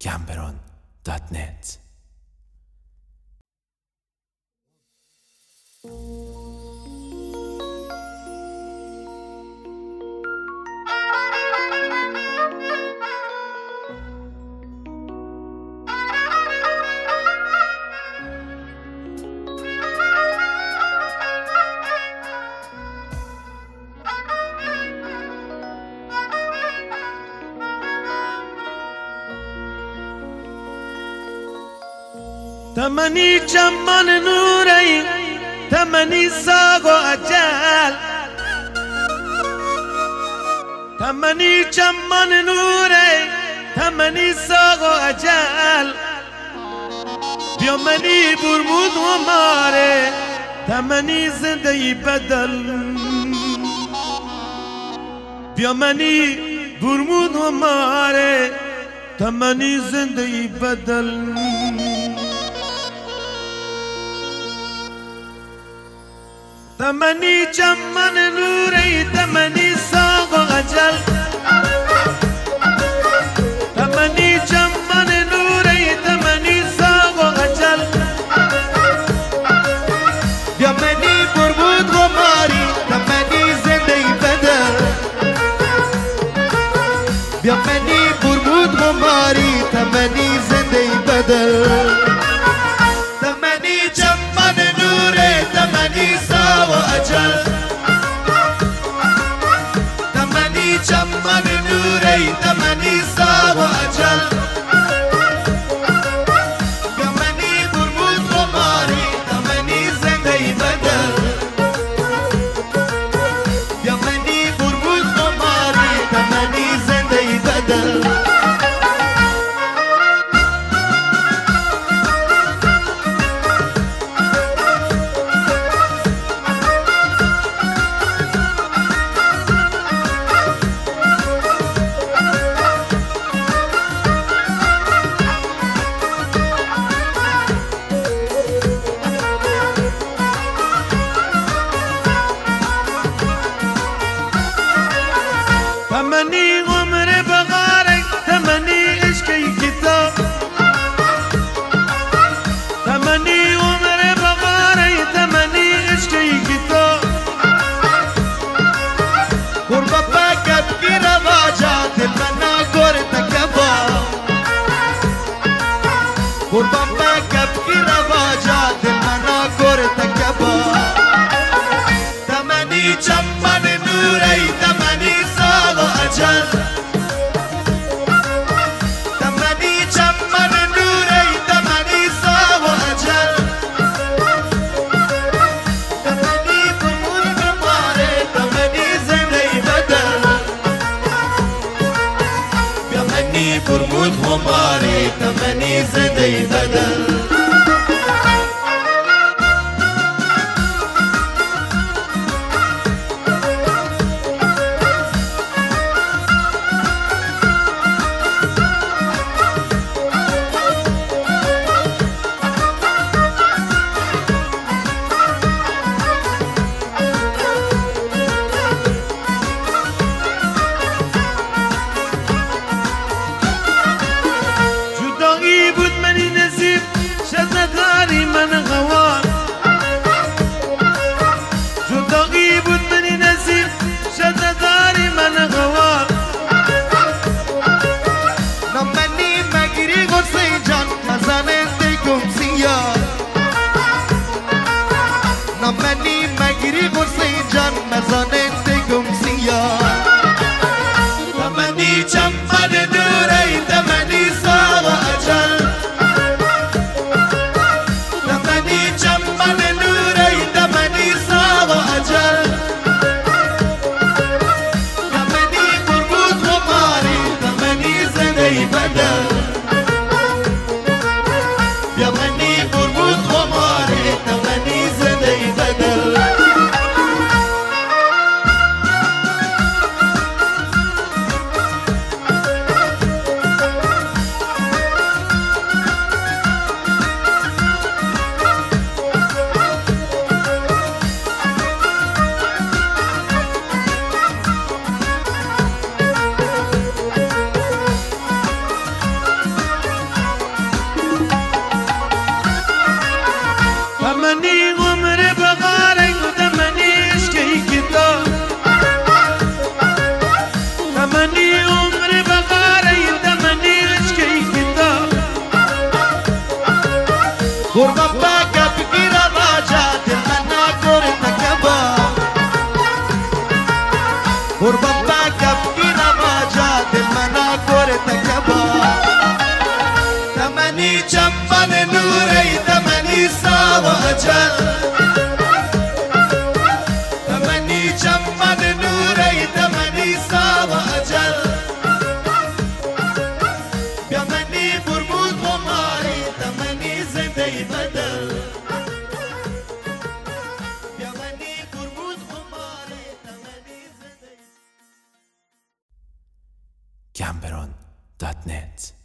gamberon.net. تمنی چمن نوری تمنی ساق و اجل تمنی چمن نوری تمنی ساق و اجل بیا منی برمود و ماره تمنی زنده بدل بیا منی برمود و ماره تمنی زنده بدل تمنی چمن نوری تمنی ساق و اجل تمنی چمن نوری تمنی ساق و اجل بیا منی بربود غماری تمنی زنده بدل بیا منی بربود غماری تمنی زنده بدل تمنی چمن نوری تمنی ساق و اجل تمنی چمن نوری تمنی ساق و اجل بیا منی بربود غماری تمنی زنده بدل بیا منی بربود غماری تمنی زنده بدل تمنی عمر بغارک تمنی عشقی کتاب تمنی عمر بغارک تمنی عشقی کتاب قربا پاکت کی رواجات منا گور تکبا قربا پاکت کی رواجات منا گور تکبا تمنی چمن نوری تمنی ساق و اجل تمنی چمن نوری تمنی ساق و اجل تمنی برمود غماره تمنی زنده بدل بیا منی برمود غماره تمنی زنده بدل جدایی بود منی نصیب اجل تمنی چمن نوری تمنی سا و اجل بیا منی فرمود غماری تمنی زنده بدل بیا منی فرمود غماری تمنی زنده Gamberon.net